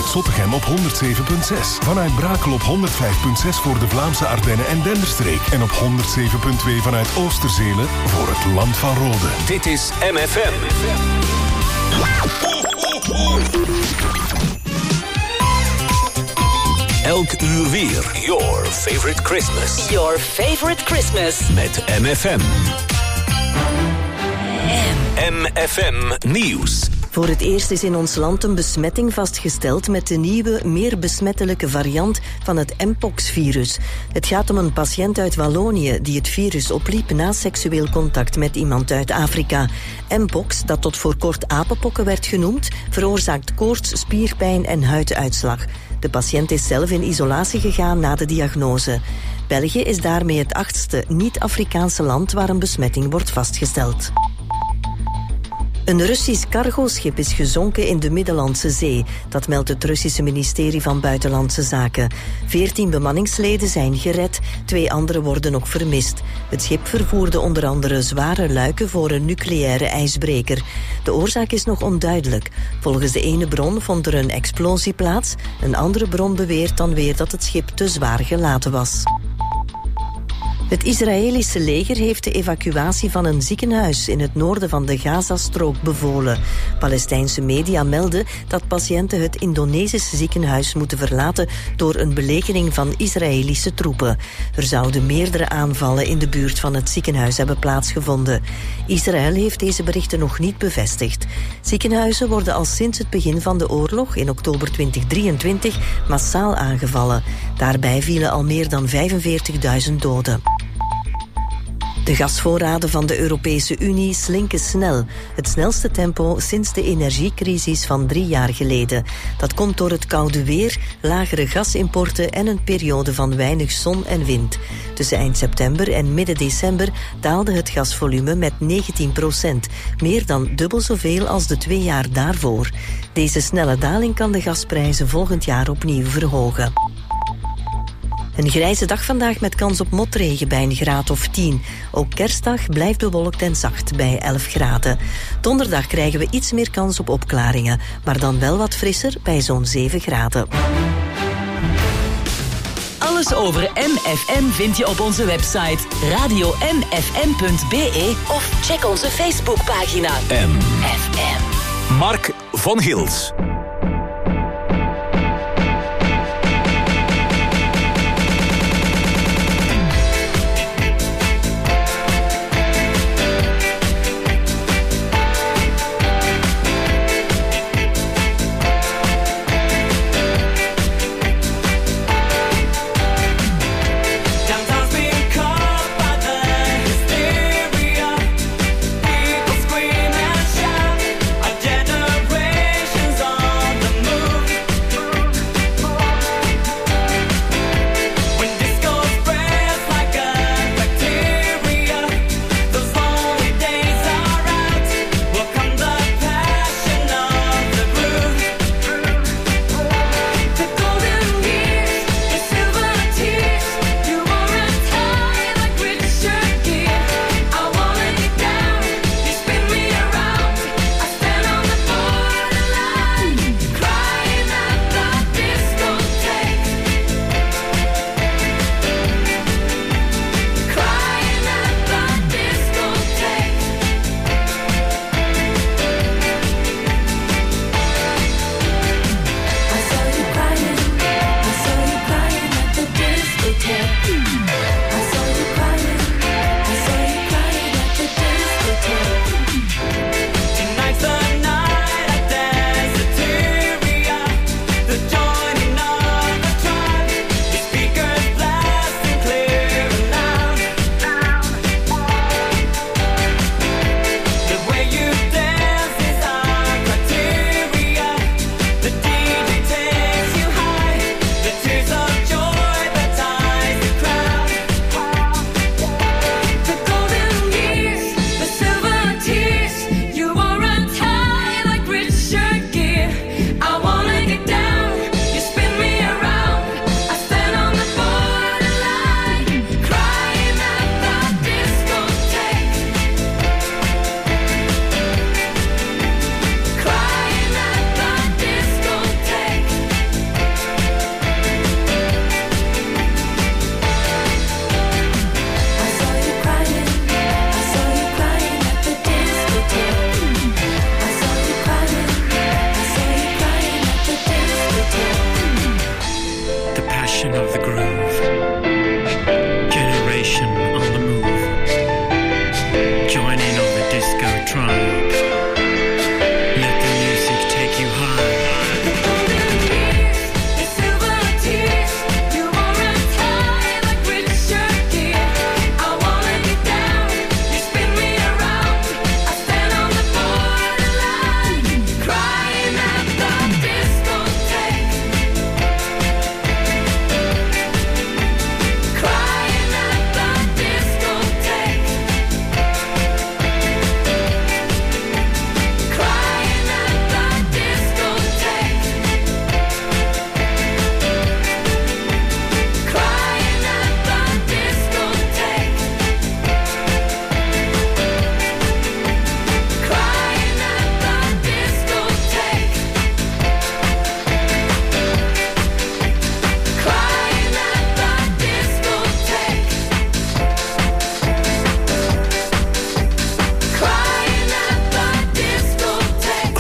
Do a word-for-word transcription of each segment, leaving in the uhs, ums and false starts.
Zottegem op honderd zeven komma zes. Vanuit Brakel op honderd vijf komma zes voor de Vlaamse Ardennen en Denderstreek. En op honderd zeven komma twee vanuit Oosterzelen voor het Land van Rode. Dit is M F M. Elk uur weer. Your favorite Christmas. Your favorite Christmas. Met M F M. M F M Nieuws. Voor het eerst is in ons land een besmetting vastgesteld met de nieuwe, meer besmettelijke variant van het Mpox-virus. Het gaat om een patiënt uit Wallonië die het virus opliep na seksueel contact met iemand uit Afrika. Mpox, dat tot voor kort apenpokken werd genoemd, veroorzaakt koorts, spierpijn en huiduitslag. De patiënt is zelf in isolatie gegaan na de diagnose. België is daarmee het achtste niet-Afrikaanse land waar een besmetting wordt vastgesteld. Een Russisch cargoschip is gezonken in de Middellandse Zee. Dat meldt het Russische ministerie van Buitenlandse Zaken. Veertien bemanningsleden zijn gered, twee anderen worden nog vermist. Het schip vervoerde onder andere zware luiken voor een nucleaire ijsbreker. De oorzaak is nog onduidelijk. Volgens de ene bron vond er een explosie plaats. Een andere bron beweert dan weer dat het schip te zwaar geladen was. Het Israëlische leger heeft de evacuatie van een ziekenhuis in het noorden van de Gazastrook bevolen. Palestijnse media melden dat patiënten het Indonesische ziekenhuis moeten verlaten door een belegering van Israëlische troepen. Er zouden meerdere aanvallen in de buurt van het ziekenhuis hebben plaatsgevonden. Israël heeft deze berichten nog niet bevestigd. Ziekenhuizen worden al sinds het begin van de oorlog in oktober tweeduizend drieëntwintig massaal aangevallen. Daarbij vielen al meer dan vijfenveertigduizend doden. De gasvoorraden van de Europese Unie slinken snel. Het snelste tempo sinds de energiecrisis van drie jaar geleden. Dat komt door het koude weer, lagere gasimporten en een periode van weinig zon en wind. Tussen eind september en midden december daalde het gasvolume met negentien procent. Meer dan dubbel zoveel als de twee jaar daarvoor. Deze snelle daling kan de gasprijzen volgend jaar opnieuw verhogen. Een grijze dag vandaag met kans op motregen bij een graad of tien. Ook kerstdag blijft bewolkt en zacht bij elf graden. Donderdag krijgen we iets meer kans op opklaringen, maar dan wel wat frisser bij zo'n zeven graden. Alles over M F M vind je op onze website radio m f m punt b e of check onze Facebookpagina M F M. Mark van Gils. People scream and shout, our generation's on.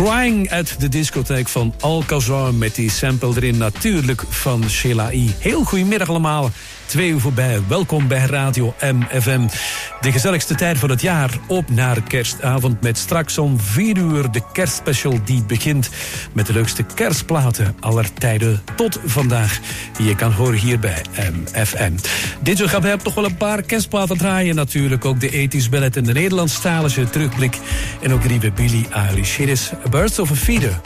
Crying at the discotheek van Alcazar met die sample erin natuurlijk van Sheila I. Heel goedemiddag allemaal. Twee uur voorbij. Welkom bij Radio M F M. De gezelligste tijd van het jaar op naar kerstavond met straks om vier uur de kerstspecial die begint met de leukste kerstplaten aller tijden tot vandaag. Die je kan horen hier bij M F M. Dit uur gaan we toch wel een paar kerstplaten draaien natuurlijk. Ook de ethisch ballet en de Nederlandstalige terugblik. En ook drie bij Billie Eilish. Hier is Birds of a Feather.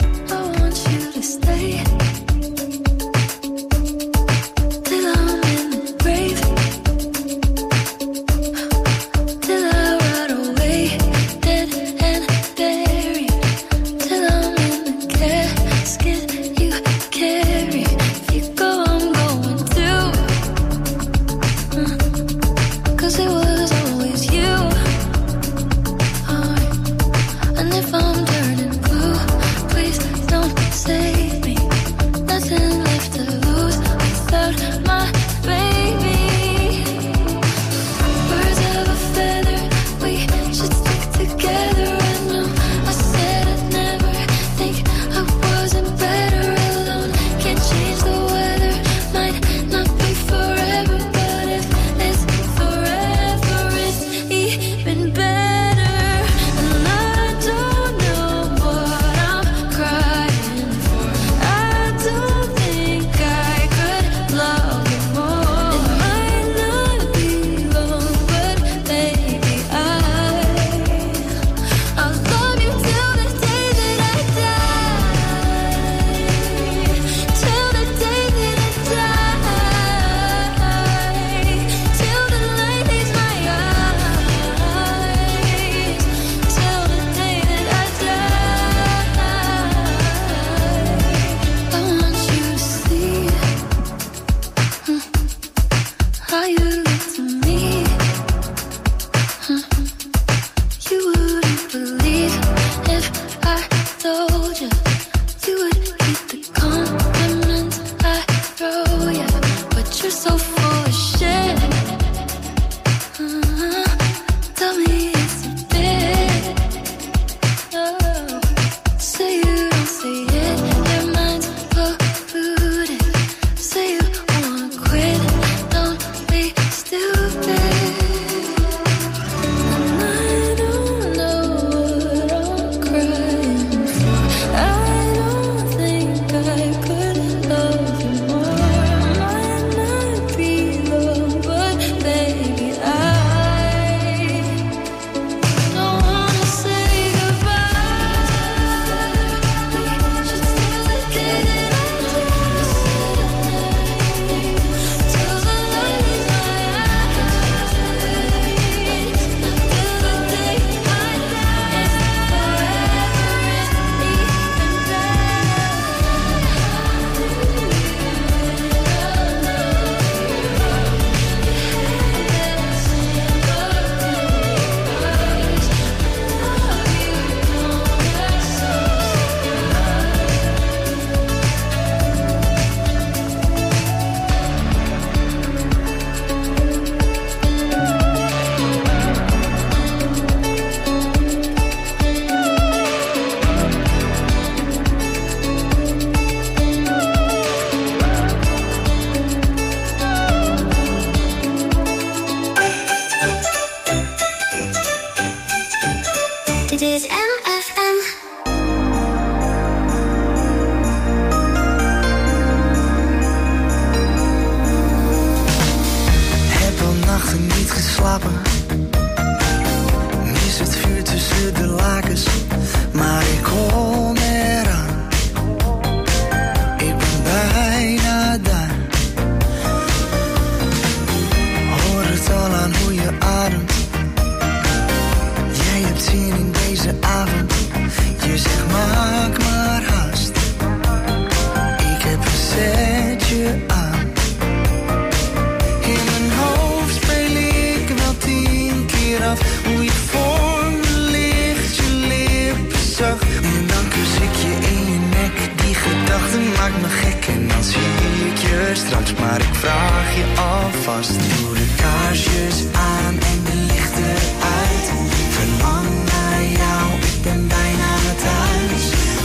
Verlang naar jou, ik ben bijna thuis.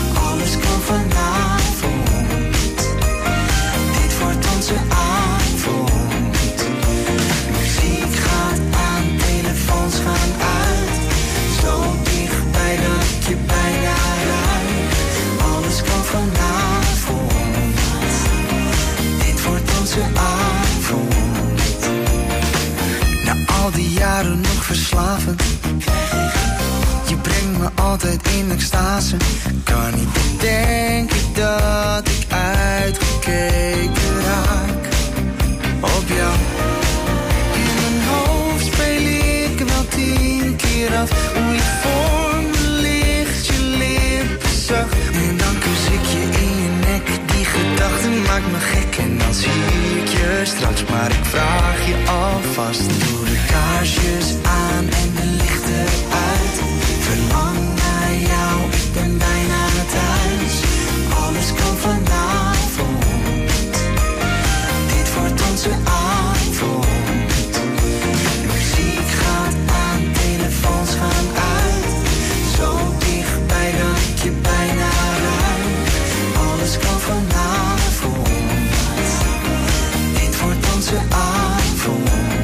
vanavond. Dit wordt onze avond. Na al die jaren nog verslavend. Je brengt me altijd in extase. Kan niet bedenken dat ik uitgekeken raak op jou. In mijn hoofd speel ik wel tien keer af hoe je voor me ligt, je lippen zacht. En dan kus ik je in je nek, die gedachte maakt me gek. En dan zie ik je straks, maar ik vraag je alvast. Doe de kaarsjes aan en de lichten uit. Verlang naar jou, ik ben bijna thuis. Alles kan vanavond. Dit wordt onze avond. Muziek gaat aan, telefoons gaan uit. Zo dichtbij dat ik je bijna ruik. Alles kan vanavond. Dit wordt onze avond.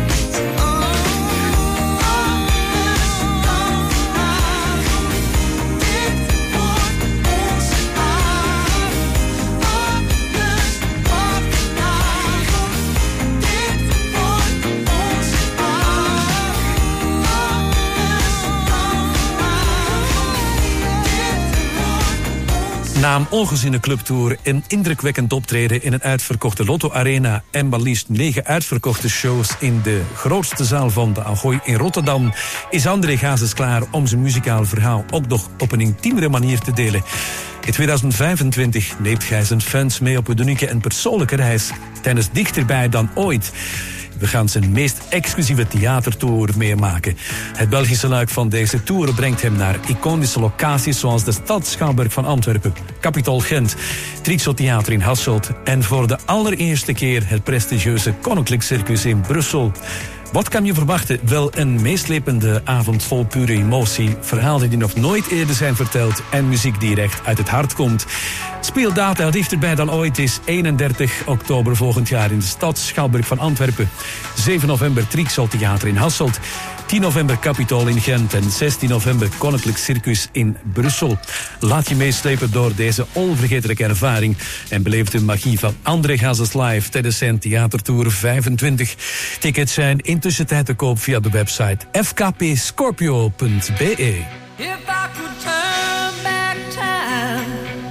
Na een ongeziene clubtour, een indrukwekkend optreden in een uitverkochte Lotto Arena en maar liefst negen uitverkochte shows in de grootste zaal van de Ahoy in Rotterdam, is André Hazes klaar om zijn muzikaal verhaal ook nog op een intiemere manier te delen. In tweeduizend vijfentwintig neemt hij zijn fans mee op een unieke en persoonlijke reis tijdens Dichterbij dan ooit. We gaan zijn meest exclusieve theatertour meemaken. Het Belgische luik van deze tour brengt hem naar iconische locaties zoals de Stad Schouwburg van Antwerpen, Capitol Gent, Trixo Theater in Hasselt en voor de allereerste keer het prestigieuze Koninklijk Circus in Brussel. Wat kan je verwachten? Wel een meeslepende avond vol pure emotie, verhalen die nog nooit eerder zijn verteld en muziek die recht uit het hart komt. Speeldata Dichterbij dan ooit is eenendertig oktober volgend jaar in de Stad Schouwburg van Antwerpen. zeven november Trixo Theater in Hasselt. tien november Capitol in Gent en zestien november Koninklijk Circus in Brussel. Laat je meeslepen door deze onvergetelijke ervaring en beleef de magie van André Hazes live tijdens zijn theatertour vijfentwintig. Tickets zijn intussen tijd te koop via de website f k p scorpio punt b e. If I could turn back time,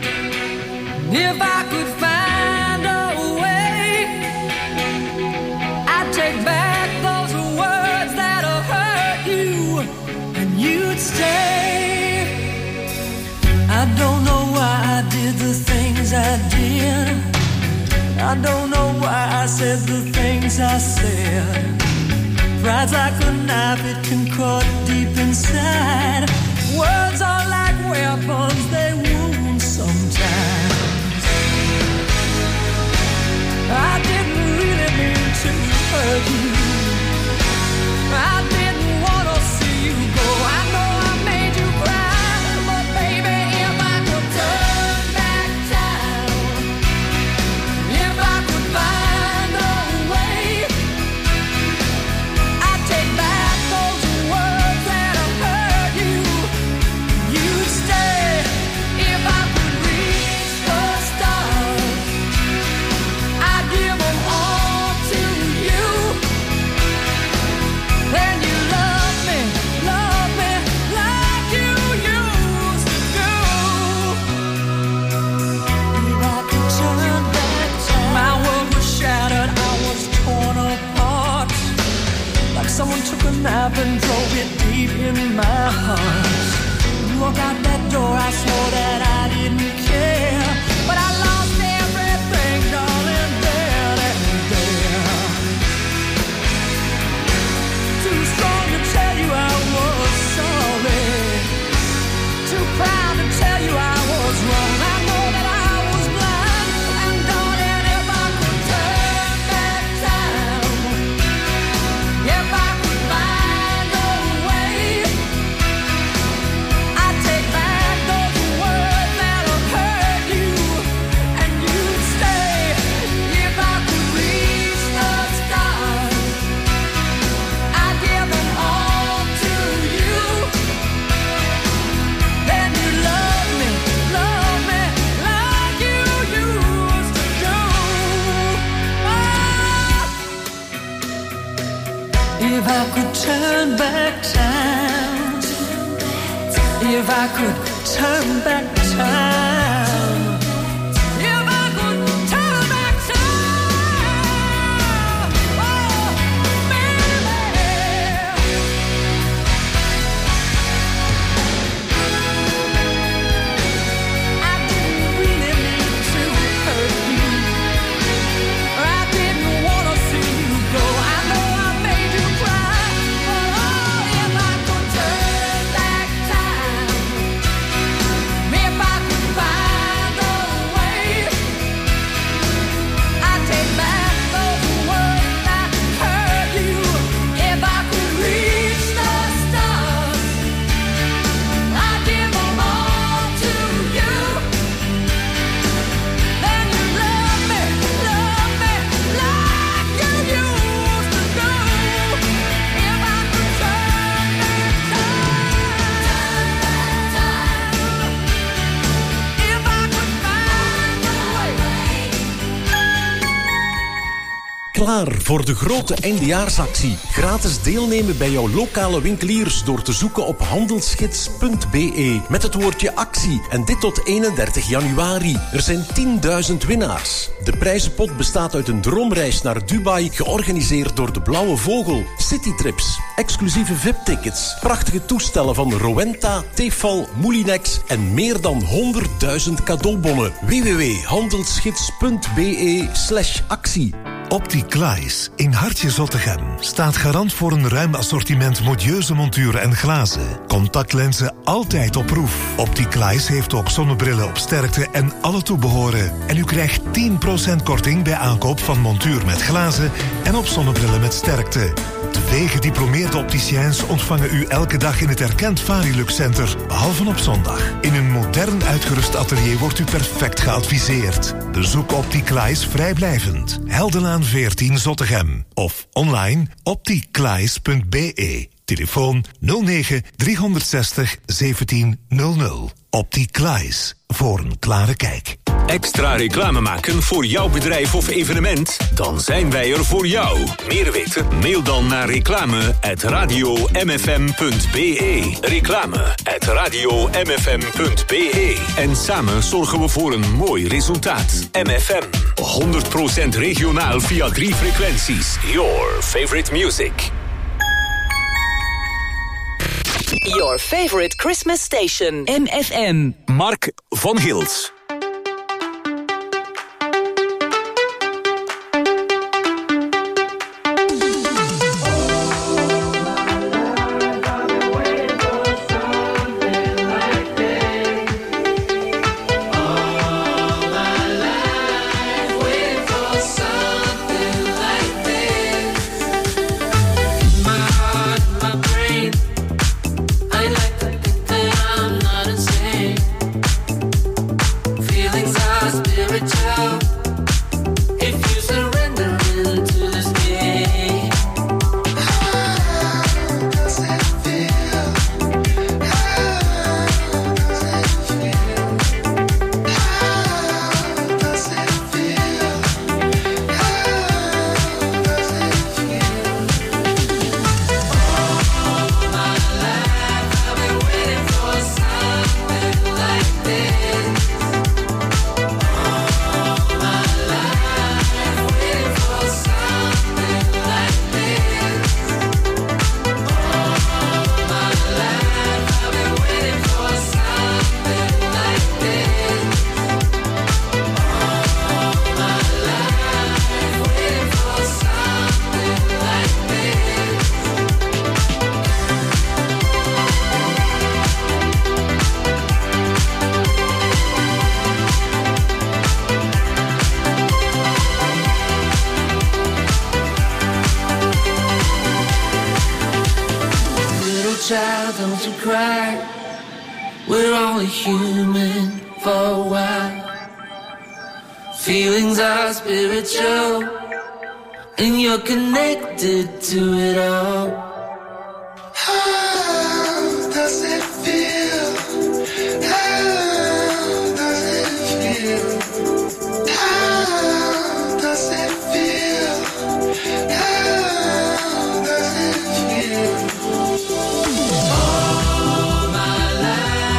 if I could find a way, I'd take back those words that have hurt you, and you'd stay. I don't know why I did the things I did. I don't know why I said the things I said. Pride's like a knife, it can cut deep inside. Words are like weapons, they wound sometimes. I didn't really mean to hurt you. I didn't want to see you go. I know I made you cry, but baby, if I could turn back time, if I could find a way, I'd take back those words that have hurt you. You'd stay if I could reach the stars. I'd give them all to you. Then you love me, love me like you used to. If I could turn back time, my world was shattered, I was torn apart. Like someone took a knife and drove it deep in my heart. You walked out that door, I swore that I didn't care, but I lost everything, darling, there and there. Too strong to tell you I was sorry, too proud to tell you I was wrong. I know that I was blind, and darling, if I could turn back time, if I could find a way, I'd take back those words that have hurt If I could turn back time, if I could turn back time, oh, baby. I didn't really mean to hurt you. I didn't want to see you go. I know I made you cry, but oh, if I could turn back time, if I could find a way, I'd take back those words I heard you. If I could reach the stars, I'd give them all to you. Then you love me, love me like you used to do. If I could turn back time, if I could find a way. Klaar voor de grote eindejaarsactie. Gratis deelnemen bij jouw lokale winkeliers door te zoeken op handelsgids punt b e met het woordje actie. En dit tot eenendertig januari. Er zijn tienduizend winnaars. De prijzenpot bestaat uit een droomreis naar Dubai, georganiseerd door de Blauwe Vogel, citytrips, exclusieve V I P-tickets, prachtige toestellen van Rowenta, Tefal, Moulinex en meer dan honderdduizend cadeaubonnen. w w w punt handelsgids punt b e slash actie. Opticlies in Hartje Zottegem staat garant voor een ruim assortiment modieuze monturen en glazen. Contactlenzen altijd op proef. Opticlies heeft ook zonnebrillen op sterkte en alle toebehoren. En u krijgt tien procent korting bij aankoop van montuur met glazen en op zonnebrillen met sterkte. Twee gediplomeerde opticiens ontvangen u elke dag in het erkend Varilux Center, behalve op zondag. In een modern uitgerust atelier wordt u perfect geadviseerd. Bezoek Opticlies vrijblijvend. Heldenlaan veertien Zottegem. Of online opticlies punt b e. Telefoon nul negen driehonderdzestig zeventien nul nul. Opticlies. Voor een klare kijk. Extra reclame maken voor jouw bedrijf of evenement? Dan zijn wij er voor jou. Meer weten? Mail dan naar reclame at radio m f m punt b e. Reclame at radio m f m punt b e. En samen zorgen we voor een mooi resultaat. M F M. honderd procent regionaal via drie frequenties. Your favorite music. Your favorite Christmas station. M F M. Mark van Gils. child, don't you cry. We're only human for a while. Feelings are spiritual, and you're connected to it all. How does it feel? How does it feel? How does it feel? How does it feel? All my life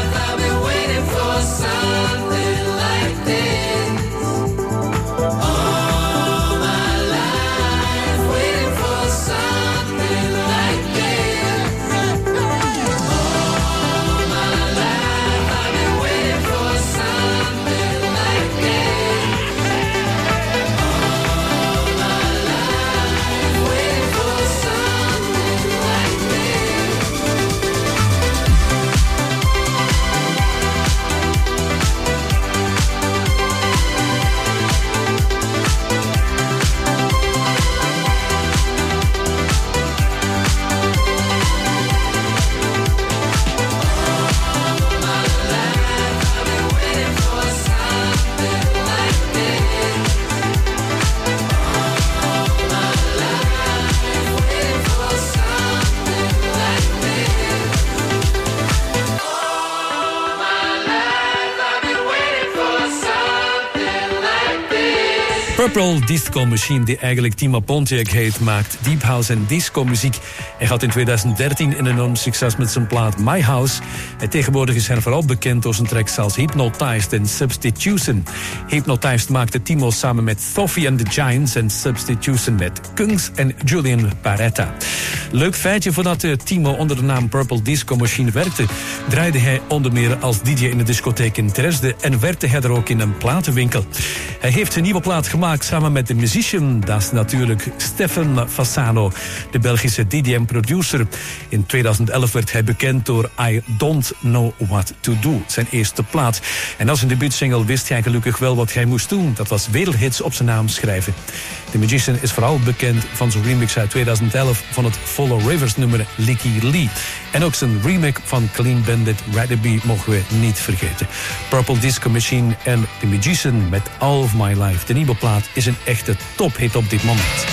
Purple Disco Machine, die eigenlijk Timo Pontiac heet, maakt deep house en disco muziek. Hij had in tweeduizend dertien een enorm succes met zijn plaat My House. En tegenwoordig is hij vooral bekend door zijn tracks als Hypnotized en Substitution. Hypnotized maakte Timo samen met Sophie and the Giants en Substitution met Kungs en Julian Barretta. Leuk feitje, voordat Timo onder de naam Purple Disco Machine werkte, draaide hij onder meer als D J in de discotheek in Dresden en werkte hij er ook in een platenwinkel. Hij heeft een nieuwe plaat gemaakt samen met de musician, dat is natuurlijk Stefan Fasano, de Belgische D J en producer. In tweeduizend elf werd hij bekend door I Don't Know What To Do, zijn eerste plaat. En als een debuutsingle wist hij gelukkig wel wat hij moest doen. Dat was wereldhits op zijn naam schrijven. De musician is vooral bekend van zijn remix uit tweeduizend elf van het Follow Rivers nummer Licky Lee. En ook zijn remake van Clean Bandit Rather Be mogen we niet vergeten. Purple Disco Machine en The Magician met All of My Life. De nieuwe plaat is een echte tophit op dit moment.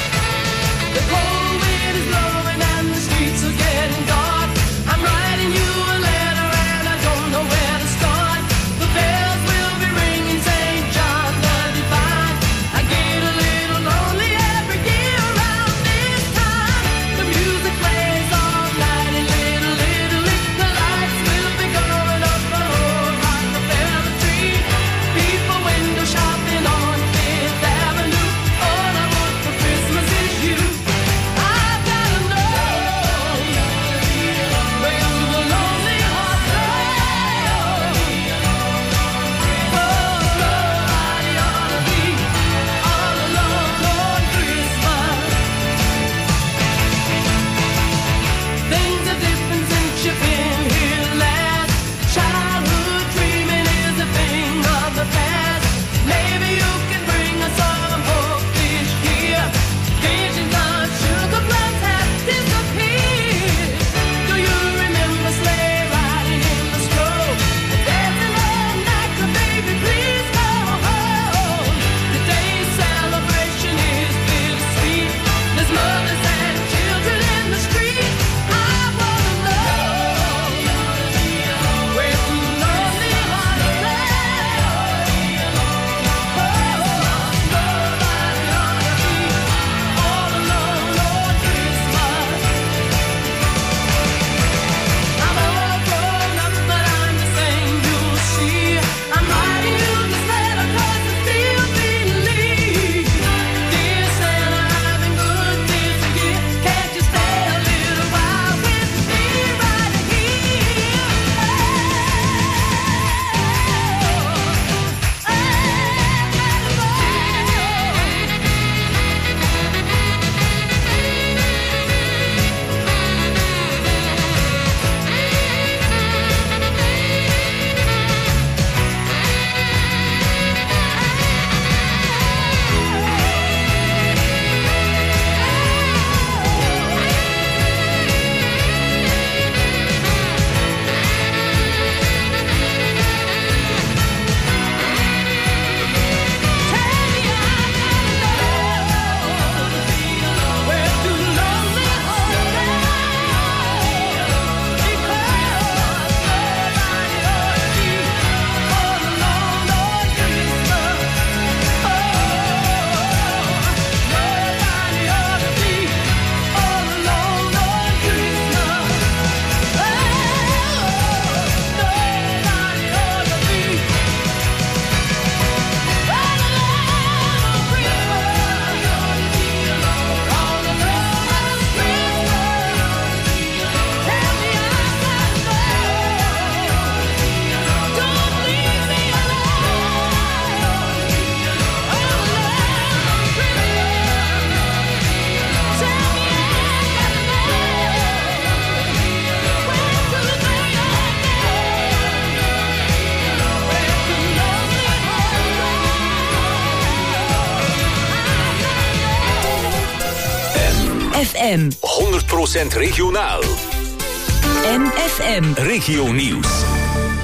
F M. honderd procent regionaal. M F M. Regio Nieuws.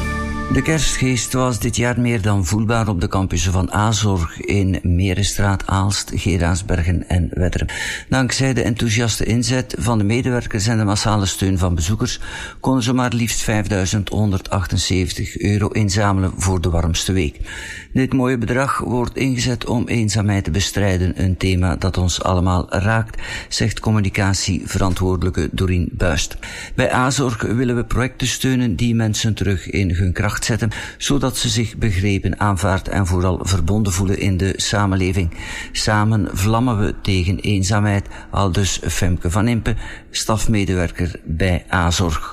De kerstgeest was dit jaar meer dan voelbaar op de campussen van Azorg in Merenstraat, Aalst, Geraardsbergen en Wetteren. Dankzij de enthousiaste inzet van de medewerkers en de massale steun van bezoekers konden ze maar liefst vijfduizend honderdachtenzeventig euro inzamelen voor de warmste week. Dit mooie bedrag wordt ingezet om eenzaamheid te bestrijden, een thema dat ons allemaal raakt, zegt communicatieverantwoordelijke Dorien Buist. Bij Azorg willen we projecten steunen die mensen terug in hun kracht zetten, zodat ze zich begrepen, aanvaard en vooral verbonden voelen in de samenleving. Samen vlammen we tegen eenzaamheid, aldus Femke van Impe, stafmedewerker bij Azorg.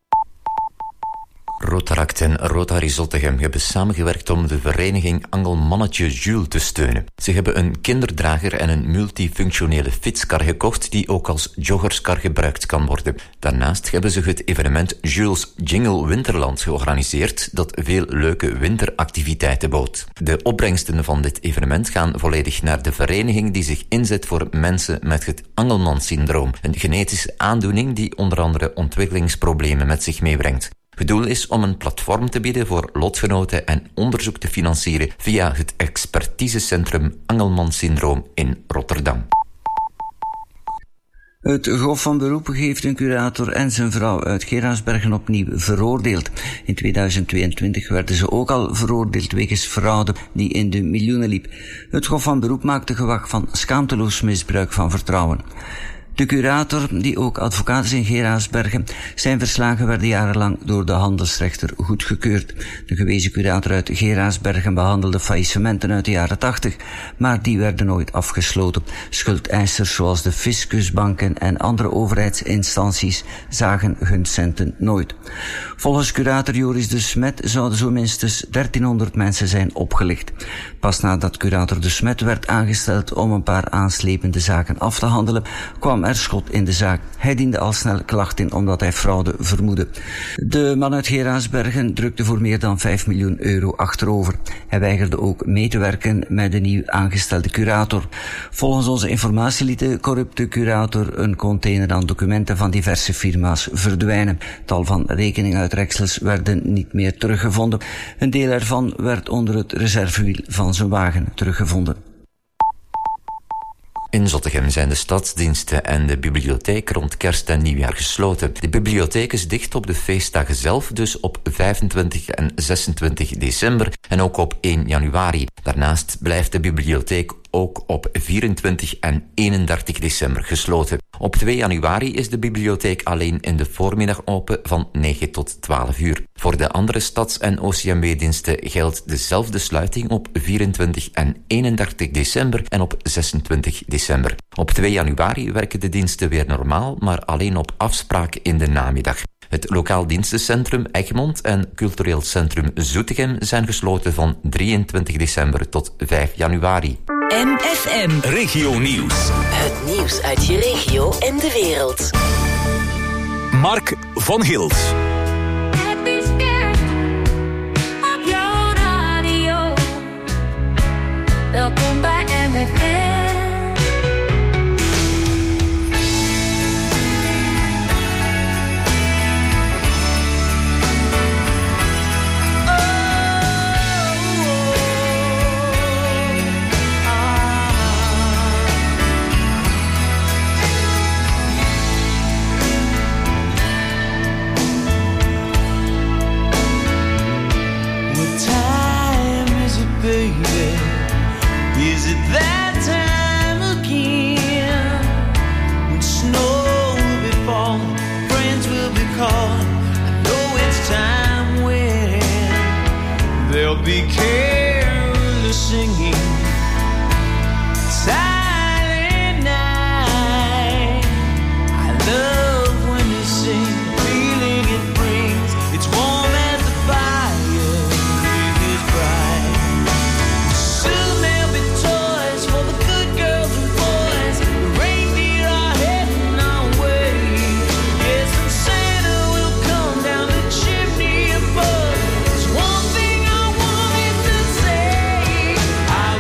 Rotaract en Rotary Zottegem hebben samengewerkt om de vereniging Angelmannetje Jules te steunen. Ze hebben een kinderdrager en een multifunctionele fietskar gekocht die ook als joggerskar gebruikt kan worden. Daarnaast hebben ze het evenement Jules Jingle Winterland georganiseerd dat veel leuke winteractiviteiten bood. De opbrengsten van dit evenement gaan volledig naar de vereniging die zich inzet voor mensen met het Angelman-syndroom, een genetische aandoening die onder andere ontwikkelingsproblemen met zich meebrengt. Het doel is om een platform te bieden voor lotgenoten en onderzoek te financieren via het expertisecentrum Angelman-syndroom in Rotterdam. Het Hof van Beroep heeft een curator en zijn vrouw uit Geraardsbergen opnieuw veroordeeld. In tweeduizend tweeëntwintig werden ze ook al veroordeeld wegens fraude die in de miljoenen liep. Het Hof van Beroep maakte gewag van schaamteloos misbruik van vertrouwen. De curator, die ook advocaat is in Geraardsbergen, zijn verslagen werden jarenlang door de handelsrechter goedgekeurd. De gewezen curator uit Geraardsbergen behandelde faillissementen uit de jaren tachtig, maar die werden nooit afgesloten. Schuldeisers zoals de fiscus, banken en andere overheidsinstanties zagen hun centen nooit. Volgens curator Joris de Smet zouden zo minstens dertienhonderd mensen zijn opgelicht. Pas nadat curator de Smet werd aangesteld om een paar aanslepende zaken af te handelen, kwam er schot in de zaak. Hij diende al snel klacht in omdat hij fraude vermoedde. De man uit Geraardsbergen drukte voor meer dan vijf miljoen euro achterover. Hij weigerde ook mee te werken met de nieuw aangestelde curator. Volgens onze informatie liet de corrupte curator een container aan documenten van diverse firma's verdwijnen. Tal van rekeninguitreksels werden niet meer teruggevonden. Een deel ervan werd onder het reservewiel van zijn wagen teruggevonden. In Zottegem zijn de stadsdiensten en de bibliotheek rond kerst en nieuwjaar gesloten. De bibliotheek is dicht op de feestdagen zelf, dus op vijfentwintig en zesentwintig december en ook op één januari. Daarnaast blijft de bibliotheek ook op vierentwintig en eenendertig december gesloten. Op twee januari is de bibliotheek alleen in de voormiddag open van negen tot twaalf uur. Voor de andere stads- en O C M W-diensten geldt dezelfde sluiting op vierentwintig en eenendertig december en op zesentwintig december. Op twee januari werken de diensten weer normaal, maar alleen op afspraak in de namiddag. Het lokaal dienstencentrum Egmond en cultureel centrum Zoetegem zijn gesloten van drieëntwintig december tot vijf januari. M F M Regio Nieuws. Het nieuws uit je regio en de wereld. Mark van Hilt. Welkom bij M F M. Is it that time again when snow will be falling, friends will be calling? I know it's time when there'll be carolers singing, silent night. I love when you sing, the feeling it brings. It's warm as the fire, it is bright. Soon there'll be toys for the good girls and boys. The reindeer are heading our way. Yes, and Santa will come down the chimney above. There's one thing I wanted to say. I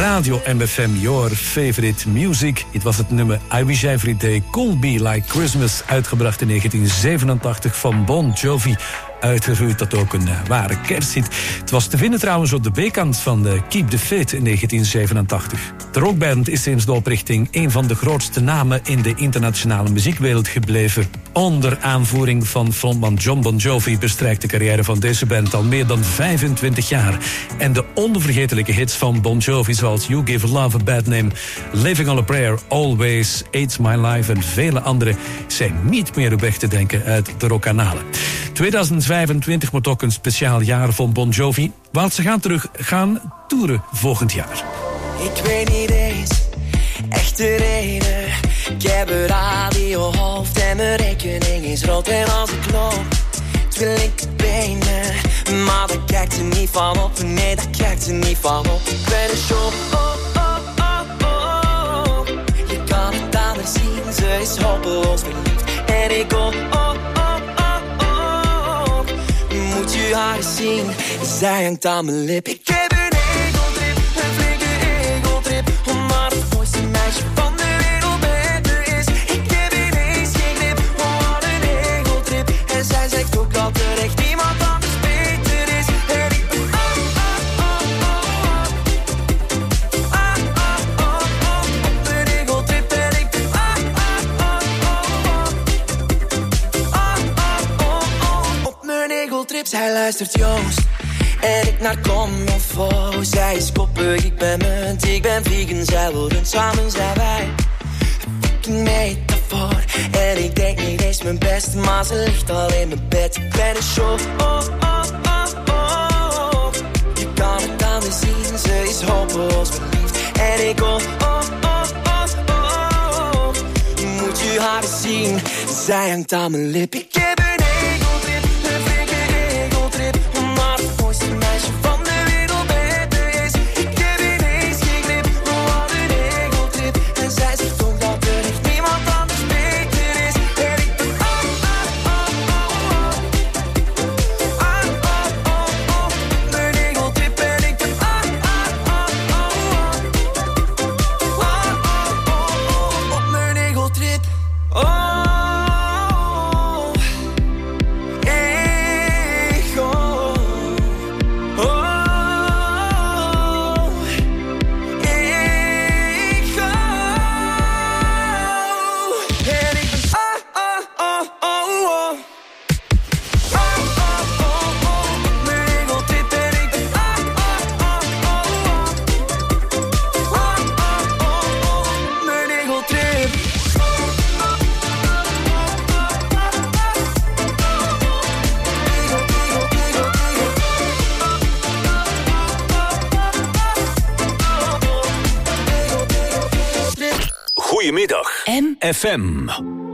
Radio M F M, your favorite music. Dit was het nummer I Wish Every Day Could Be Like Christmas, uitgebracht in negentien zevenentachtig van Bon Jovi. Uitgegroeid tot ook een uh, ware kersthit. Het was te vinden trouwens op de B-kant van de Keep the Faith in negentien zevenentachtig. De rockband is sinds de oprichting een van de grootste namen in de internationale muziekwereld gebleven. Onder aanvoering van frontman John Bon Jovi bestrijkt de carrière van deze band al meer dan vijfentwintig jaar. En de onvergetelijke hits van Bon Jovi zoals You Give Love a Bad Name, Living on a Prayer, Always, It's My Life en vele andere zijn niet meer op weg te denken uit de rockkanalen. tweeduizend vijfentwintig wordt ook een speciaal jaar van Bon Jovi, want ze gaan terug gaan toeren volgend jaar. Ik weet niet eens echt de reden. Ik heb een radiohoofd en mijn rekening is rood. En als ik loop, twee linkerbenen, maar daar kijkt er niet van op. Nee, daar kijkt er niet van op. Ik ben een show, oh, oh, oh, oh. Je kan het aan haar zien, ze is hopeloos verliefd. En ik go, oh, moet je haar zien, zij hangt aan mijn lip. Ik heb een egotrip, een flinke egotrip, omdat het mooiste meisje van de wereld met me is. Ik heb ineens geen grip, oh wat een egotrip. En zij zegt ook dat er echt niemand anders beter is. En ik ben oh, oh, oh, oh, oh. Ah, oh, oh, oh, op een egotrip. En ik ben ah, ah, oh, oh, oh. Ah, oh, oh, oh, op mijn egotrip. Zij luistert Joost en ik naar Comofo. Zij is koppig, ik ben munt, ik ben vegan, zij wil rund. Samen zijn wij een fucking metafoor. En ik denk niet eens mijn best, maar ze ligt al in mijn bed. Ik ben een show, oh, oh, oh, oh. Je kan het aan me zien, ze is hopeloos verliefd. En ik oh, oh, oh, oh, oh. Moet je haar eens zien, zij hangt aan mijn lip. Ik heb een egotrip, een flinke egotrip, omdat het mooiste meisje van de wereld met me is. Ik heb ineens geen grip, oh wat een egotrip. En zij zegt ook dat er echt niemand anders beter is. En ik ben oh, oh, oh, oh, oh. Ah, oh, oh, oh, mijn egotrip. En ik ben ah, ah, oh, oh, oh. Ah, oh, oh, oh, op mijn egotrip. Oh. Goedemiddag, M F M.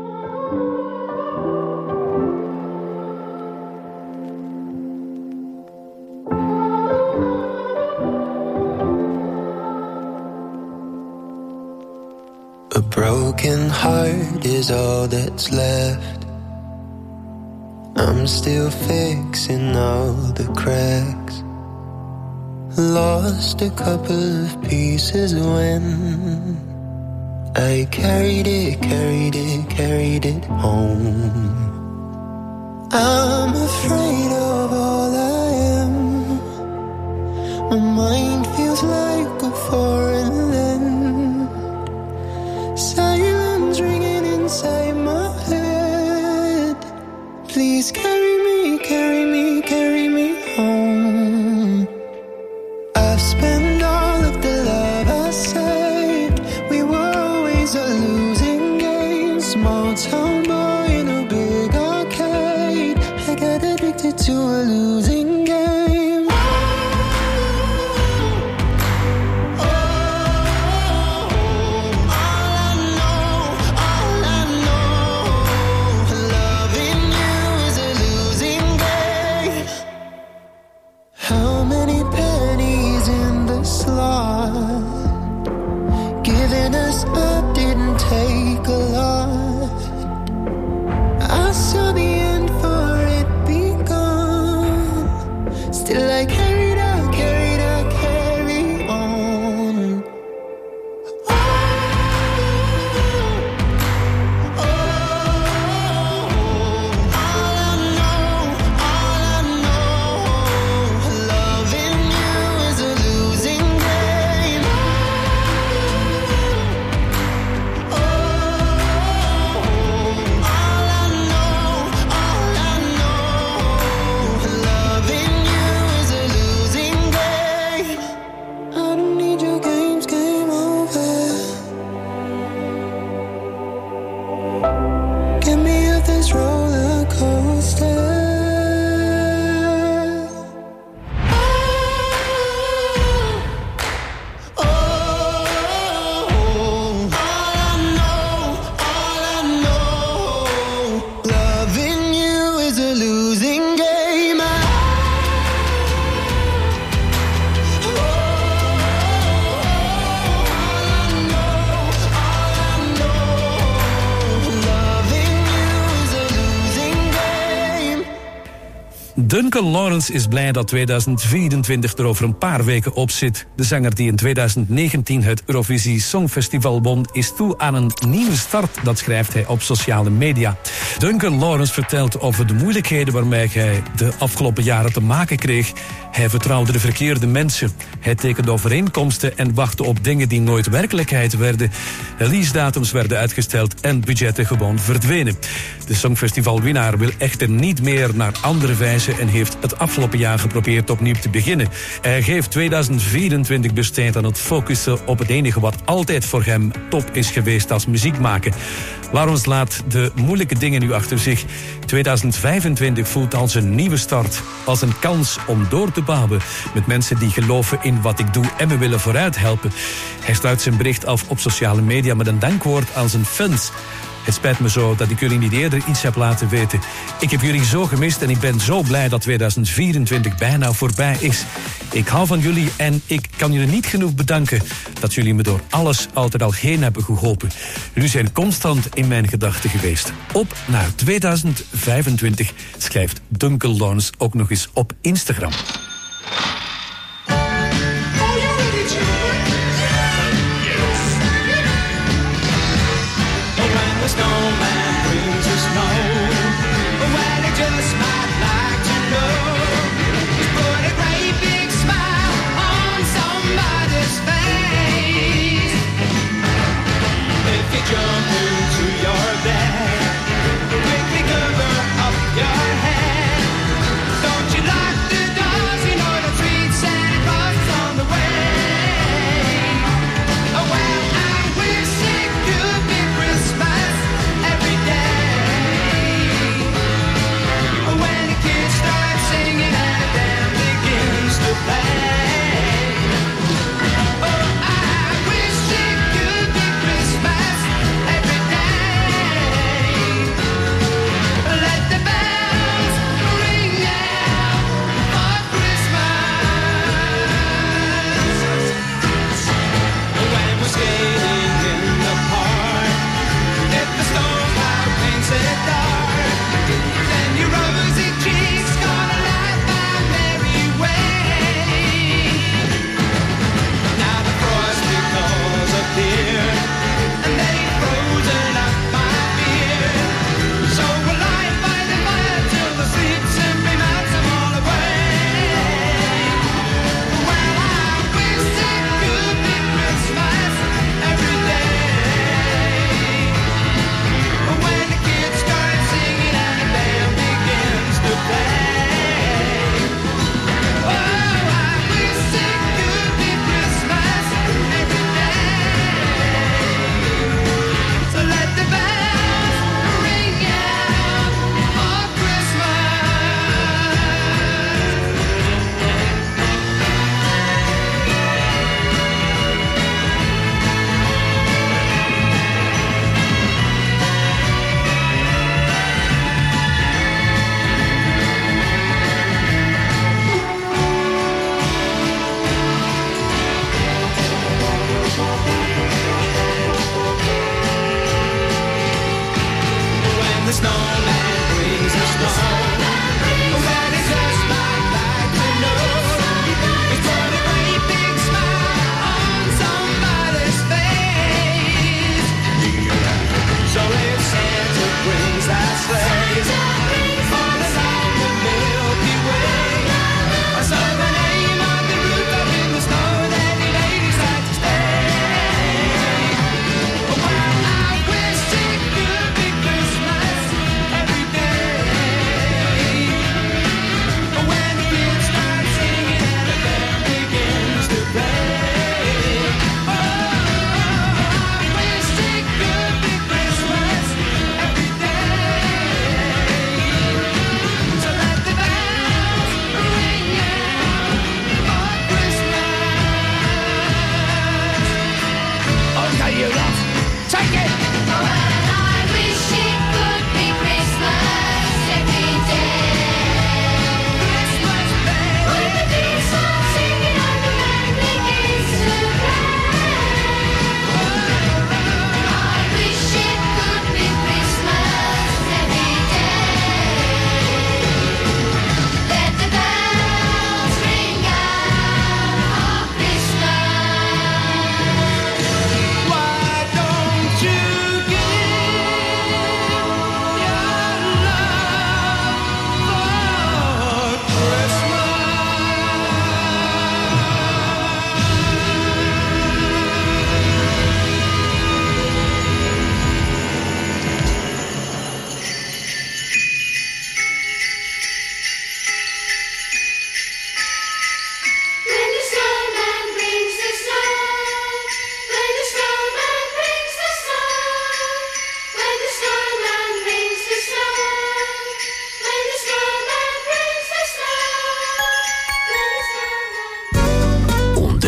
A broken heart is all that's left. I'm still fixing all the cracks. Lost a couple of pieces when I carried it, carried it, carried it home. I'm afraid of all I am. My mind feels like a foreign land. Silence ringing inside my head. Please carry me, carry me, carry me home. I've spent all of the love I saved. We were always a losing game. Small town boy in a big arcade. I got addicted to a losing game. Duncan Lawrence is blij dat tweeduizend vierentwintig er over een paar weken op zit. De zanger die in tweeduizend negentien het Eurovisie Songfestival won is toe aan een nieuwe start, dat schrijft hij op sociale media. Duncan Lawrence vertelt over de moeilijkheden waarmee hij de afgelopen jaren te maken kreeg. Hij vertrouwde de verkeerde mensen. Hij tekende overeenkomsten en wachtte op dingen die nooit werkelijkheid werden. Releasedatums werden uitgesteld en budgetten gewoon verdwenen. De Songfestivalwinnaar wil echter niet meer naar andere wijze en heeft het afgelopen jaar geprobeerd opnieuw te beginnen. Hij geeft tweeduizend vierentwintig besteed aan het focussen op het enige wat altijd voor hem top is geweest als muziek maken. Lawrence laat de moeilijke dingen nu achter zich. tweeduizend vijfentwintig voelt als een nieuwe start, als een kans om door te bouwen met mensen die geloven in wat ik doe en me willen vooruit helpen. Hij sluit zijn bericht af op sociale media met een dankwoord aan zijn fans. Het spijt me zo dat ik jullie niet eerder iets heb laten weten. Ik heb jullie zo gemist en ik ben zo blij dat tweeduizend vierentwintig bijna voorbij is. Ik hou van jullie en ik kan jullie niet genoeg bedanken dat jullie me door alles altijd al heen hebben geholpen. Jullie zijn constant in mijn gedachten geweest. Op naar tweeduizend vijfentwintig, schrijft Duncan Lawrence ook nog eens op Instagram. The snowman brings the snow. Well, he just might like to know. He's put a great big smile on somebody's face. If you jump into your bed, quickly cover up your head. Don't you lock the doors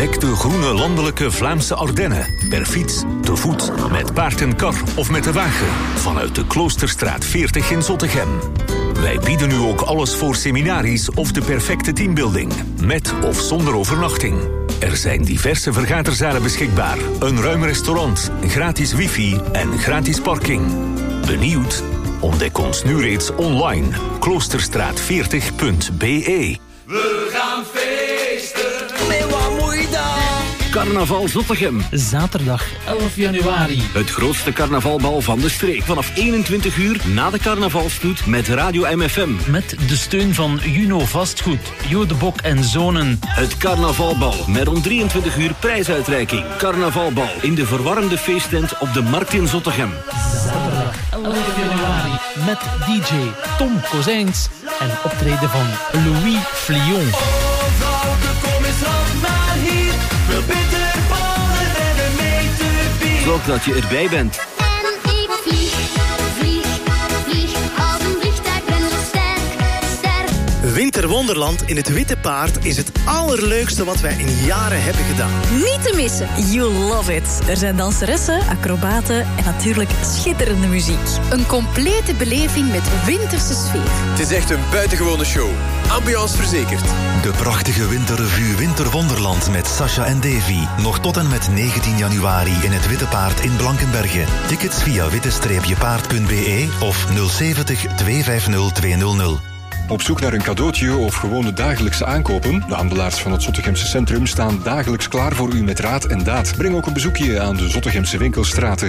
Ontdek de groene landelijke Vlaamse Ardennen. Per fiets, te voet, met paard en kar of met de wagen. Vanuit de Kloosterstraat veertig in Zottegem. Wij bieden nu ook alles voor seminaries of de perfecte teambuilding. Met of zonder overnachting. Er zijn diverse vergaderzalen beschikbaar. Een ruim restaurant, gratis wifi en gratis parking. Benieuwd? Ontdek ons nu reeds online. kloosterstraat veertig punt b e. We gaan feesten. Nee, wat moet je dan? Carnaval Zottegem. Zaterdag elf januari. Het grootste carnavalbal van de streek. Vanaf eenentwintig uur na de carnavalstoet met Radio M F M. Met de steun van Juno Vastgoed, Jo de Bok en Zonen. Het carnavalbal met om drieëntwintig uur prijsuitreiking. Carnavalbal in de verwarmde feesttent op de Markt in Zottegem. Zaterdag elf januari. Met D J Tom Kozijns en optreden van Louis Flion. Zorg dat je erbij bent. En ik vlieg, vlieg, vlieg, als een vliegtuig ben zo sterk, sterk. Winterwonderland in het Witte Paard is het allerleukste wat wij in jaren hebben gedaan. Niet te missen. You love it. Er zijn danseressen, acrobaten en natuurlijk schitterende muziek. Een complete beleving met winterse sfeer. Het is echt een buitengewone show. Ambiance verzekerd. De prachtige winterrevue Winterwonderland met Sasha en Davy. Nog tot en met negentien januari in het Witte Paard in Blankenberge. Tickets via witte paard punt b e of nul zeventig tweehonderdvijftig tweehonderd. Op zoek naar een cadeautje of gewone dagelijkse aankopen? De handelaars van het Zottegemse centrum staan dagelijks klaar voor u met raad en daad. Breng ook een bezoekje aan de Zottegemse winkelstraten.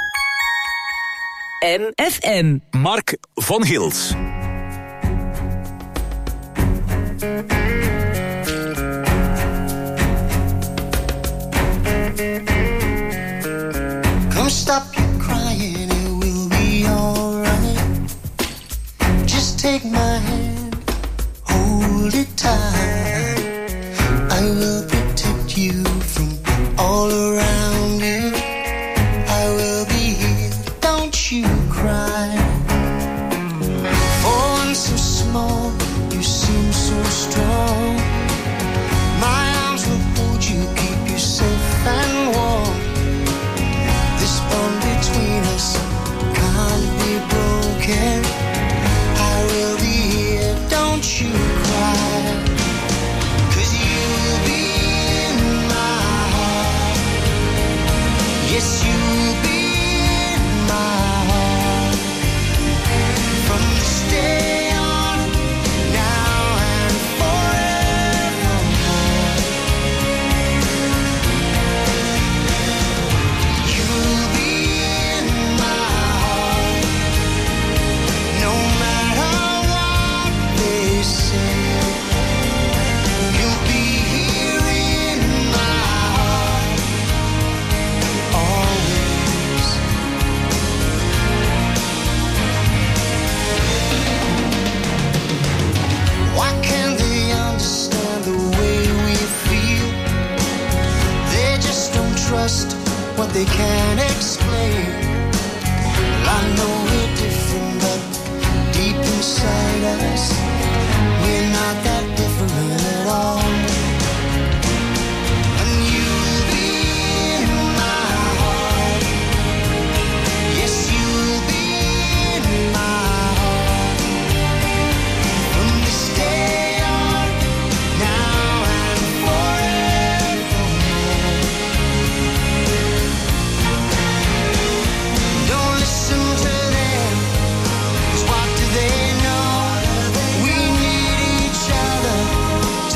M F M. Mark van Gils. Come stop your crying, it will be alright. Just take my hand, hold it tight. I will protect you from all around you. I will be here, don't you cry. For I'm so small, you seem so strong. My arms will hold you, keep you safe and warm. This bond between us can't be broken. I will be here, don't you cry. 'Cause you will be in my heart. Yes, you will be in my heart. From this day on, now and forevermore. You will be in my heart. No matter what they say, you'll be here in my heart always. Why can't they understand the way we feel? They just don't trust what they can't explain. Well, I know we're different, but deep inside us, we're not that different at all. And you'll be in my heart. Yes, you'll be in my heart. From this day on, now and forevermore. Don't listen to them, 'cause what do they know? We need each other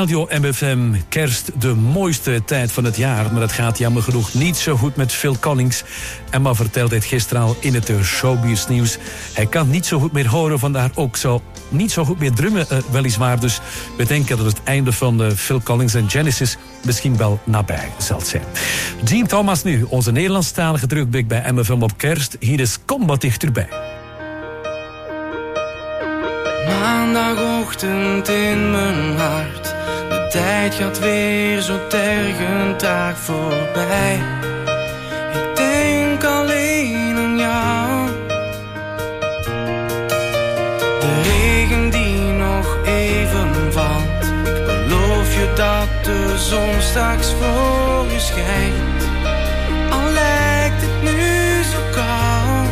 Radio M F M, kerst de mooiste tijd van het jaar. Maar dat gaat jammer genoeg niet zo goed met Phil Collins. Emma vertelde het gisteren al in het Showbiz nieuws. Hij kan niet zo goed meer horen, vandaar ook zo niet zo goed meer drummen, uh, weliswaar. Dus we denken dat het einde van uh, Phil Collins en Genesis misschien wel nabij zal zijn. Gene Thomas nu, onze Nederlandstalige terugblik bij M F M op kerst. Hier is Kom wat dichterbij. Maandagochtend in mijn hart. De tijd gaat weer zo tergend traag voorbij. Ik denk alleen aan jou. De regen die nog even valt. Ik beloof je dat de zon straks voor je schijnt. Al lijkt het nu zo koud.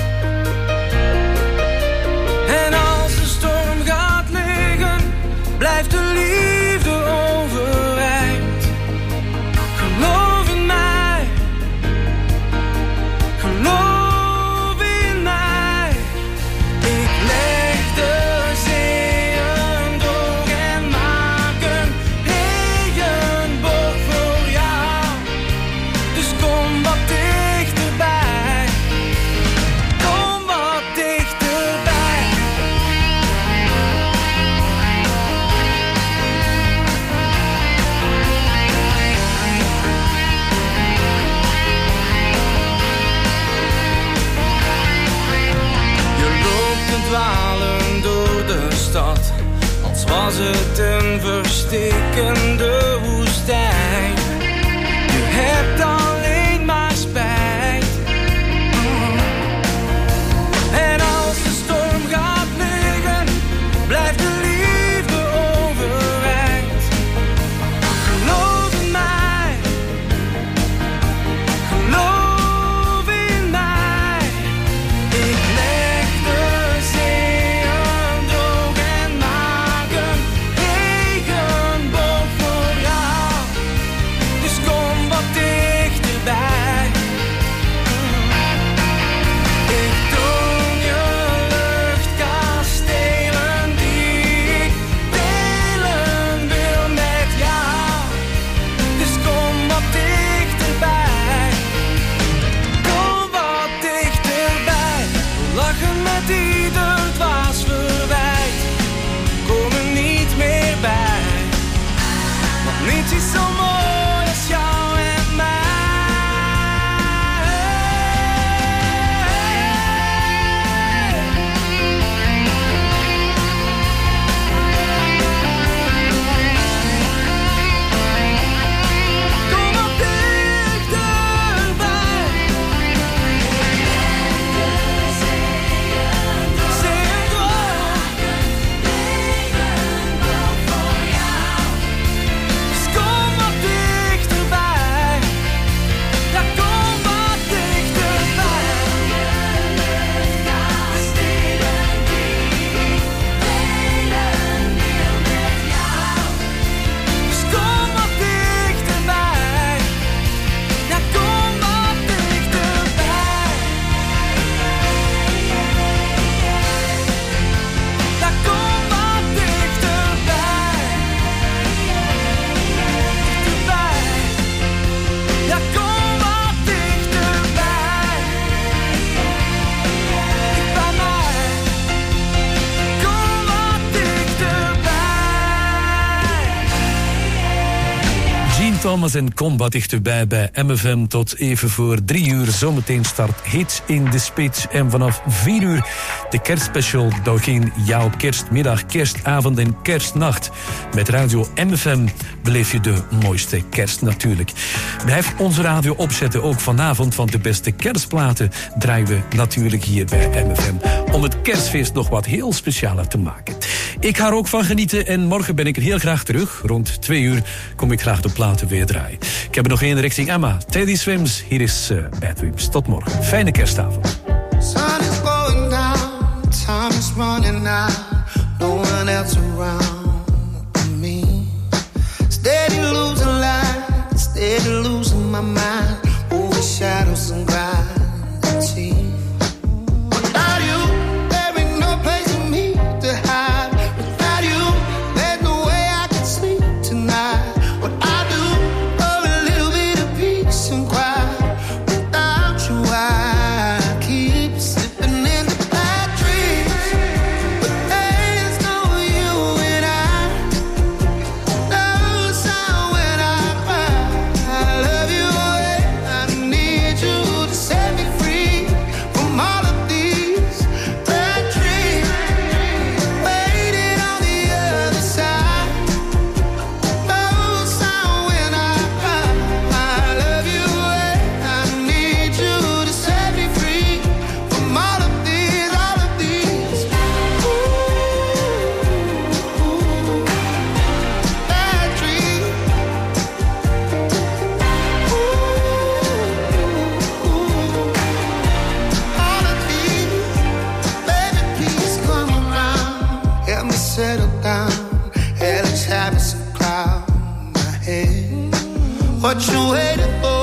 En als de storm gaat liggen, blijft de liefde overeind. Geloof in mij, geloof in mij. Ik leg de zeeën droog en maak een regenboog voor jou. Dus kom wat dichterbij, kom wat dichterbij. Je loopt te dwalen door de stad, als was het een verstikkende woestijn. Je hebt alleen maar spijt. En als de storm gaat liggen, blijft de liefde overeind. Geloof in mij, geloof in mij. Ik leg de zeeën droog en maak een regenboog voor jou. Dus kom wat dichterbij. Ik droom je luchtkastelen die ik delen wil met jou. Dus kom wat dichterbij, kom wat dichterbij. We lachen met ieder dwaas verwijt, komen niet meer bij. Want niets is zo mooi als jou en mij. Kom wat dichterbij. Zeeën droog, regenboog voor jou. Dus kom wat dichterbij. Ja, kom wat dichterbij. Luchtkastelen die ik delen wil met jou. Dus kom wat dichterbij. Ja, kom wat dichterbij. Ja, kom wat dichterbij. Dichterbij. Ja, kom wat dichterbij. Dicht bij mij. Kom wat dichterbij. Gene Thomas en Kom wat dichterbij bij M F M tot even voor drie uur. Zometeen start Hits in de Spits. En vanaf vier uur de kerstspecial. Doorheen jouw kerstmiddag, kerstavond en kerstnacht. Met Radio M F M beleef je de mooiste kerst natuurlijk. Blijf onze radio opzetten, ook vanavond. Want de beste kerstplaten draaien we natuurlijk hier bij M F M. Om het kerstfeest nog wat heel specialer te maken. Ik ga er ook van genieten en morgen ben ik er heel graag terug. Rond twee uur kom ik graag de platen weer draaien. Ik heb er nog één richting Emma. Teddy Swims, hier is uh, Bad Dreams. Tot morgen. Fijne kerstavond. Sun is going down, time is running out, no one else around but me. Steady losing light, steady losing my mind, over shadows and gravity. Without you, there ain't no place for me to hide. Without you, there's no way I can sleep waiting for